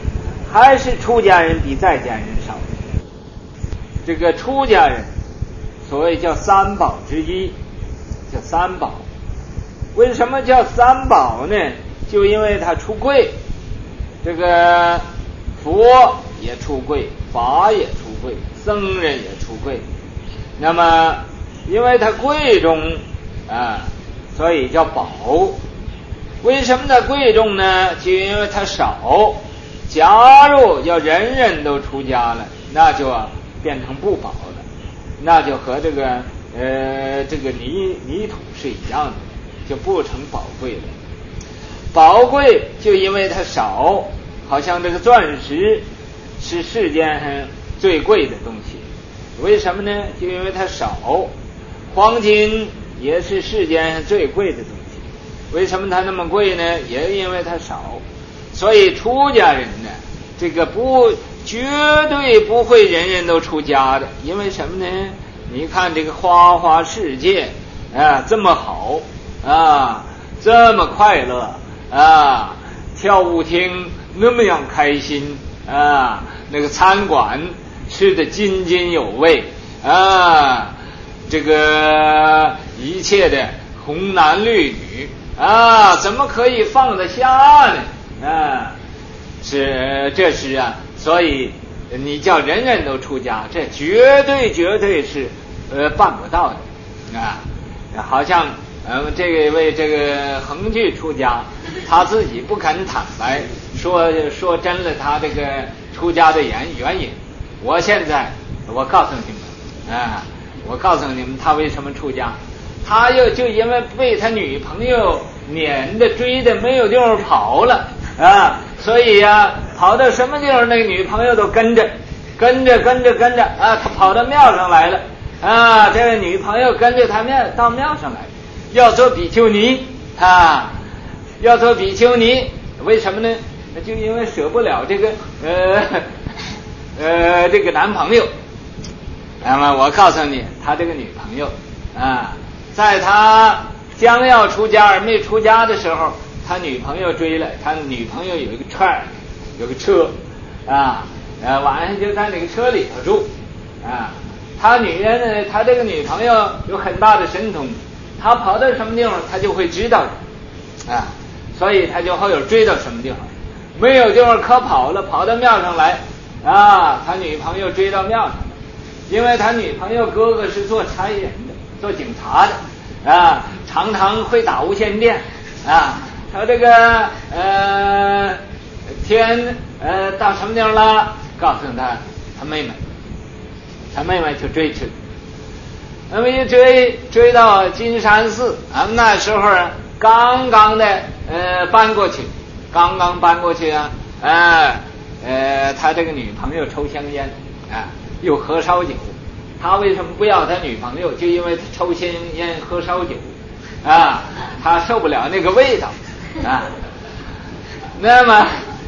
还是出家人比在家人少。这个出家人所谓叫三宝之一，叫三宝。为什么叫三宝呢？就因为他出柜，这个佛也出柜，法也出柜，僧人也出柜。那么因为他贵重啊，所以叫宝。为什么它贵重呢？就因为它少。假如要人人都出家了，那就变成不宝了，那就和这个呃这个泥泥土是一样的，就不成宝贵了。宝贵就因为它少，好像这个钻石是世间上最贵的东西，为什么呢？就因为它少。黄金也是世间上最贵的东西，为什么它那么贵呢？也因为它少。所以出家人呢，这个不绝对不会人人都出家的，因为什么呢？你看这个花花世界啊，这么好啊，这么快乐啊，跳舞厅那么样开心啊，那个餐馆吃得津津有味啊，这个一切的红男绿女啊，怎么可以放得下呢？啊，是这是啊，所以你叫人人都出家，这绝对绝对是呃办不到的啊。好像嗯这位这个恒具出家，他自己不肯坦白说说真了他这个出家的原原因。我现在我告诉你们啊，我告诉你们他为什么出家。他又就因为被他女朋友撵的追的没有地方跑了啊，所以呀、啊，跑到什么地方那个女朋友都跟着跟着跟着跟着啊，他跑到庙上来了啊，这个女朋友跟着他庙到庙上来，要做比丘尼啊，要做比丘尼，为什么呢？就因为舍不了这个呃呃这个男朋友。那么我告诉你，他这个女朋友啊，在他将要出家而没出家的时候，他女朋友追了，他女朋友有一个车，有个车啊，呃晚上就在那个车里头住啊。他女人呢，他这个女朋友有很大的神通，他跑到什么地方他就会知道的啊，所以他就会有追到什么地方，没有地方可跑了，跑到庙上来啊，他女朋友追到庙上，因为他女朋友哥哥是做差人的，做警察的啊，常常会打无线电啊。他这个呃天呃到什么地方了，告诉他他妹妹，他妹妹就追去，那么一追追到金山寺啊，那时候刚刚的呃搬过去，刚刚搬过去啊，呃呃他这个女朋友抽香烟啊，又喝烧酒。他为什么不要他女朋友？就因为他抽香烟喝烧酒啊，他受不了那个味道啊。那么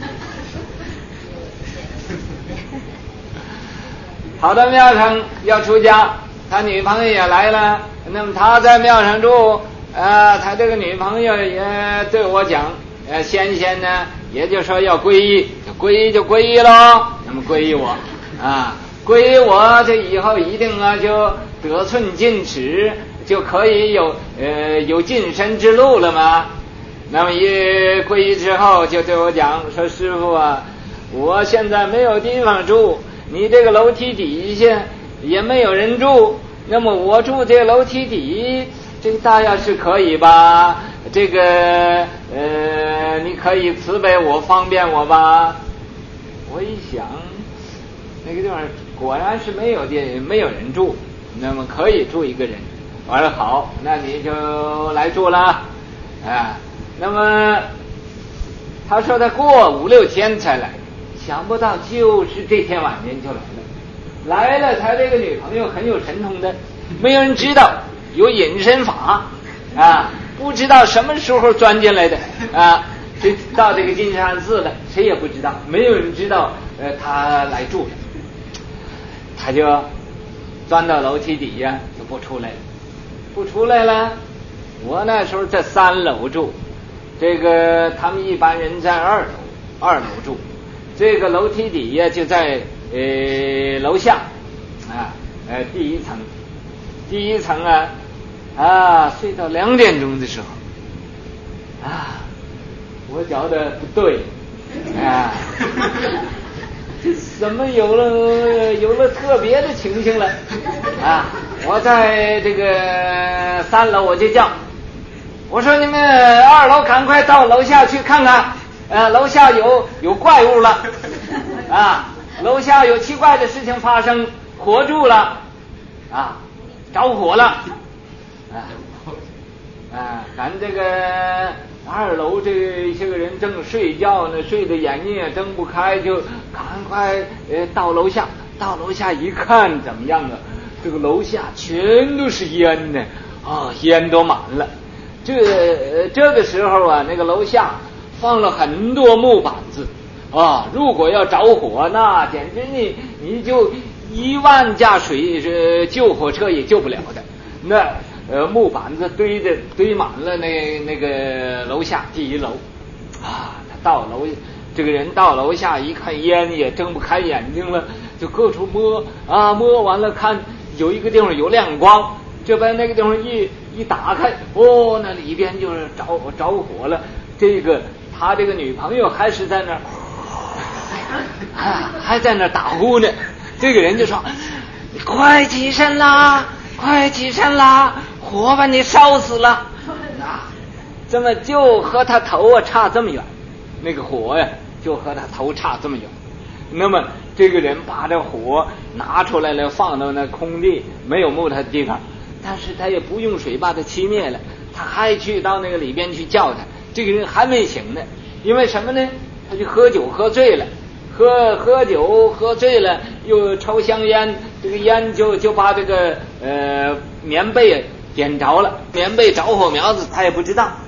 跑到庙上要出家，他女朋友也来了，那么他在庙上住啊，他这个女朋友也对我讲，呃先先呢也就说要皈依，就皈依就皈依咯，那么皈依我啊，皈依我这以后一定啊就得寸进尺，就可以有呃有晋升之路了嘛。那么一皈依之后就对我讲说，师父啊，我现在没有地方住，你这个楼梯底下也没有人住，那么我住这个楼梯底，这个大概是可以吧？这个呃你可以慈悲我，方便我吧？我一想那个地方果然是没有地没有人住，那么可以住一个人。我说好，那你就来住了啊。那么他说他过五六天才来，想不到就是这天晚间就来了。来了，他这个女朋友很有神通的，没有人知道，有隐身法啊，不知道什么时候钻进来的啊，这到这个金山寺了，谁也不知道，没有人知道呃他来住了。他就钻到楼梯底下就不出来了，不出来了。我那时候在三楼住，这个他们一般人在二楼，二楼住。 这个楼梯底呀就在呃楼下啊，呃第一层，第一层啊啊，睡到两点钟的时候啊，我觉得不对啊，怎么有了有了特别的情形了啊？我在这个三楼我就叫，我说你们二楼赶快到楼下去看看，呃，楼下有有怪物了啊，楼下有奇怪的事情发生，火住了啊，着火了啊啊！咱这个二楼这些个人正睡觉呢，睡得眼睛也睁不开，就赶快呃到楼下，到楼下一看怎么样啊？这个楼下全都是烟呢，啊，烟都满了。这、呃、这个时候啊，那个楼下放了很多木板子啊，如果要着火，那简直你你就一万架水呃救火车也救不了的。那呃木板子堆的堆满了那那个楼下第一楼啊，他到楼这个人到楼下一看烟也睁不开眼睛了，就各处摸啊，摸完了看有一个地方有亮光，这边那个地方一一打开，哦，那里边就是着着火了。这个他这个女朋友还是在那儿啊，还在那儿打呼呢。这个人就说：“快起身啦，快起身啦，火把你烧死了啊！”这么就和他头啊差这么远，那个火呀就和他头差这么远。那么这个人把这火拿出来了，放到那空地没有木头的地方，但是他也不用水把它熄灭了，他还去到那个里边去叫他。这个人还没醒呢，因为什么呢？他就喝酒喝醉了，喝喝酒喝醉了，又抽香烟，这个烟就就把这个呃棉被点着了，棉被着火苗子他也不知道。